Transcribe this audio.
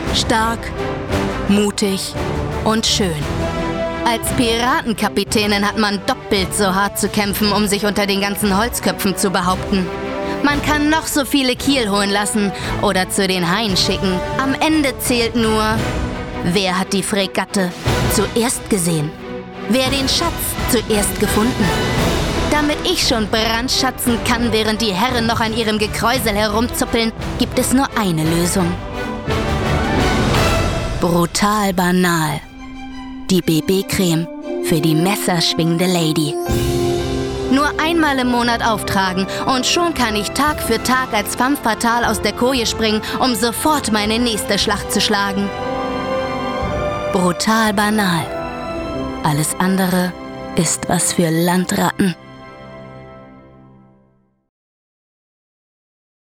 Stark, mutig und schön. Als Piratenkapitänin hat man doppelt so hart zu kämpfen, um sich unter den ganzen Holzköpfen zu behaupten. Man kann noch so viele Kiel holen lassen oder zu den Haien schicken. Am Ende zählt nur, wer hat die Fregatte zuerst gesehen? Wer den Schatz zuerst gefunden? Damit ich schon brandschatzen kann, während die Herren noch an ihrem Gekräusel herumzuppeln, gibt es nur eine Lösung. Brutal banal. Die BB-Creme für die messerschwingende Lady. Nur einmal im Monat auftragen und schon kann ich Tag für Tag als femme fatale aus der Koje springen, um sofort meine nächste Schlacht zu schlagen. Brutal banal. Alles andere ist was für Landratten.